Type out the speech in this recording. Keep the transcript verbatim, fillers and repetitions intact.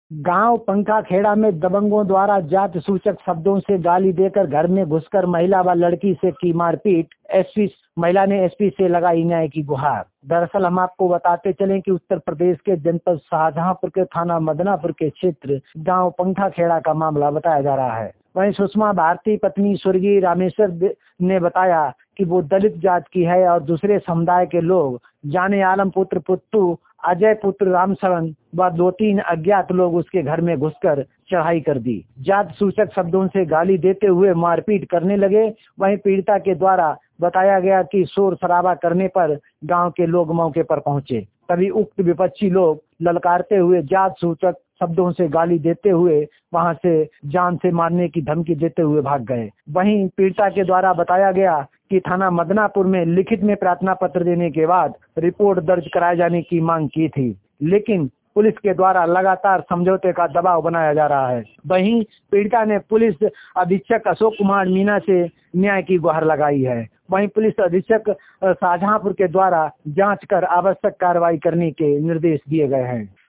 गांव पंखा खेड़ा में दबंगों द्वारा जात सूचक शब्दों से गाली देकर घर में घुसकर महिला व लड़की से की मारपीट। एसपी महिला ने एसपी से लगाई न्याय की गुहार। दरअसल हम आपको बताते चलें कि उत्तर प्रदेश के जनपद शाहजहांपुर के थाना मदनापुर के क्षेत्र गांव पंखा खेड़ा का मामला बताया जा रहा है। वहीं सुषमा भारती पत्नी स्वर्गीय रामेश्वर ने बताया कि वो दलित जात की है और दूसरे समुदाय के लोग जाने आलम पुत्र पुत्तू अजय पुत्र रामशरण व दो तीन अज्ञात लोग उसके घर में घुसकर चढ़ाई कर दी। जात सूचक शब्दों से गाली देते हुए मारपीट करने लगे। वहीं पीड़िता के द्वारा बताया गया कि शोर शराबा करने पर गांव के लोग मौके पर पहुंचे। तभी उक्त विपक्षी लोग ललकारते हुए जात सूचक शब्दों से गाली देते हुए वहां से जान से मारने की धमकी देते हुए भाग गए। वहीं पीड़िता के द्वारा बताया गया कि थाना मदनापुर में लिखित में प्रार्थना पत्र देने के बाद रिपोर्ट दर्ज कराए जाने की मांग की थी, लेकिन पुलिस के द्वारा लगातार समझौते का दबाव बनाया जा रहा है। वहीं पीड़िता ने पुलिस अधीक्षक अशोक कुमार मीणा से न्याय की गुहार लगाई है। वहीं पुलिस अधीक्षक शाहजहांपुर के द्वारा जांच कर आवश्यक कार्रवाई करने के निर्देश दिए गए हैं।